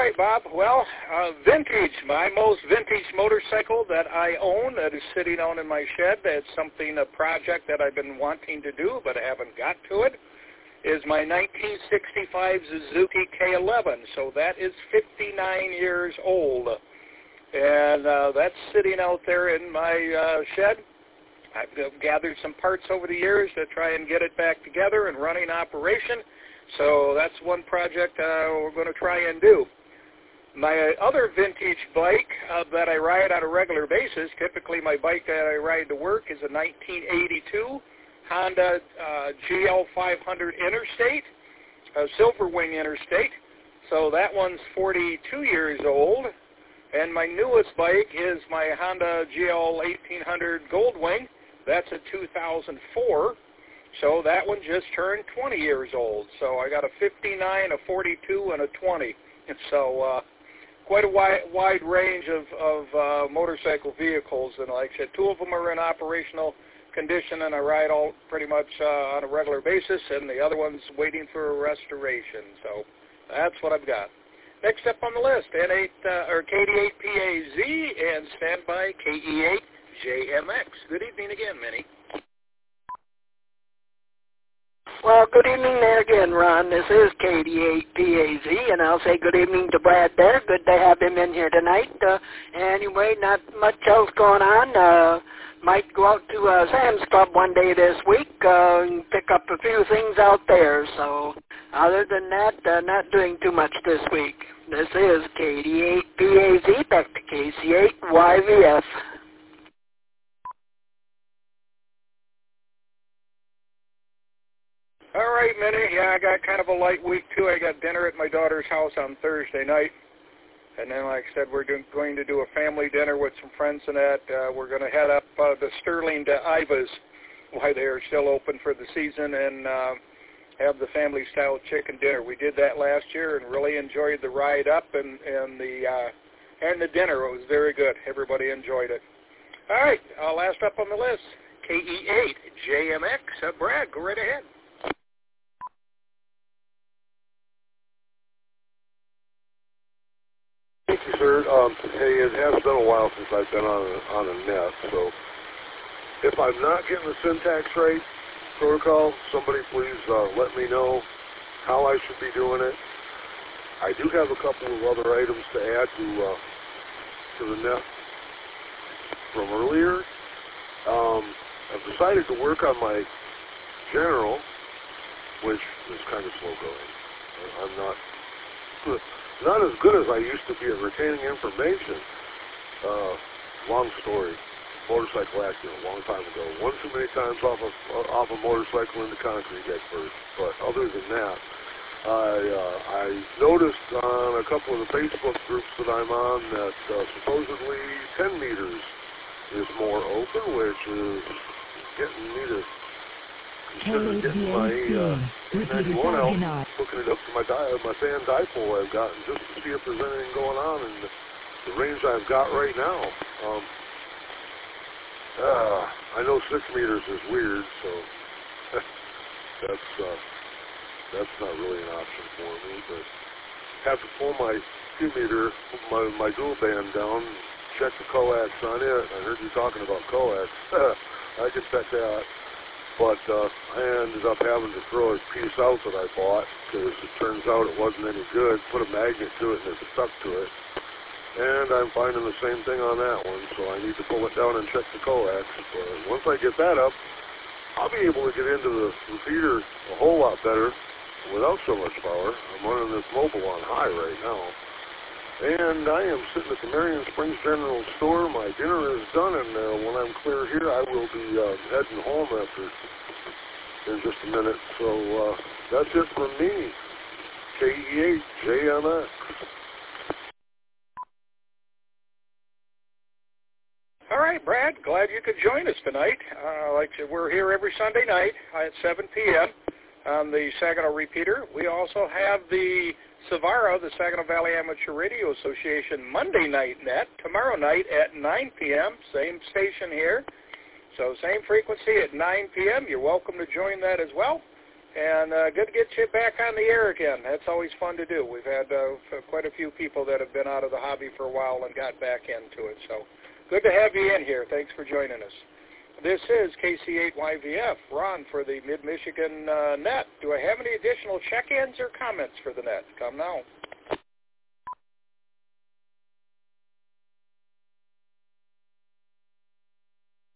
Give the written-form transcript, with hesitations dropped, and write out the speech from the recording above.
right, Bob. Well, vintage, my most vintage motorcycle that I own that is sitting on in my shed, that's a project that I've been wanting to do but I haven't got to it, is my 1965 Suzuki K11. So that is 59 years old. And that's sitting out there in my shed. I've gathered some parts over the years to try and get it back together and running operation. So that's one project we're going to try and do. My other vintage bike that I ride on a regular basis, typically my bike that I ride to work, is a 1982 Honda GL500 Interstate, a Silverwing Interstate. So that one's 42 years old. And my newest bike is my Honda GL 1800 Goldwing. That's a 2004. So that one just turned 20 years old. So I got a 59, a 42, and a 20. And so quite a wide range of motorcycle vehicles. And like I said, two of them are in operational condition, and I ride all pretty much on a regular basis, and the other one's waiting for a restoration. So that's what I've got. Next up on the list, KD8PAZ and standby KE8JMX. Good evening again, Minnie. Well, good evening there again, Ron. This is KD8PAZ, and I'll say good evening to Brad there. Good to have him in here tonight. Anyway, not much else going on. Might go out to Sam's Club one day this week and pick up a few things out there. So other than that, not doing too much this week. This is KD8PAZ, back to KC8YVF. All right, Minnie. Yeah, I got kind of a light week, too. I got dinner at my daughter's house on Thursday night. And then, like I said, we're going to do a family dinner with some friends and that. We're going to head up to Sterling to Iva's while they are still open for the season and have the family-style chicken dinner. We did that last year and really enjoyed the ride up and the dinner. It was very good. Everybody enjoyed it. All right, last up on the list, KE8JMX. Brad, go right ahead. Thank you, sir. Hey, it has been a while since I've been on a net, so if I'm not getting the syntax right, protocol, somebody please let me know how I should be doing it. I do have a couple of other items to add to the net from earlier. I've decided to work on my general, which is kind of slow going. I'm not as good as I used to be at retaining information. Long story. Motorcycle accident a long time ago. One too many times off a motorcycle into concrete at first. But other than that, I noticed on a couple of the Facebook groups that I'm on that supposedly 10 meters is more open, which is getting me to consider getting my 91 out, hooking it up to my fan dipole I've got, just to see if there's anything going on in the range I've got right now. I know 6 meters is weird, so that's not really an option for me, but have to pull my 2 meter, my dual band down, check the coax on it. I heard you talking about coax. I could check that. But I ended up having to throw a piece out that I bought because it turns out it wasn't any good. Put a magnet to it and it stuck to it. And I'm finding the same thing on that one, so I need to pull it down and check the coax. But once I get that up, I'll be able to get into the repeater a whole lot better without so much power. I'm running this mobile on high right now. And I am sitting at the Marion Springs General Store. My dinner is done, and when I'm clear here, I will be heading home in just a minute. So that's it from me, KE8JMX. All right, Brad, glad you could join us tonight. Like I said, we're here every Sunday night at 7 p.m. on the Saginaw Repeater. We also have the Savara, the Saginaw Valley Amateur Radio Association, Monday night net, tomorrow night at 9 p.m., same station here. So same frequency at 9 p.m. You're welcome to join that as well. And good to get you back on the air again. That's always fun to do. We've had quite a few people that have been out of the hobby for a while and got back into it. So good to have you in here. Thanks for joining us. This is KC8YVF, Ron for the Mid-Michigan Net. Do I have any additional check-ins or comments for the net? Come now.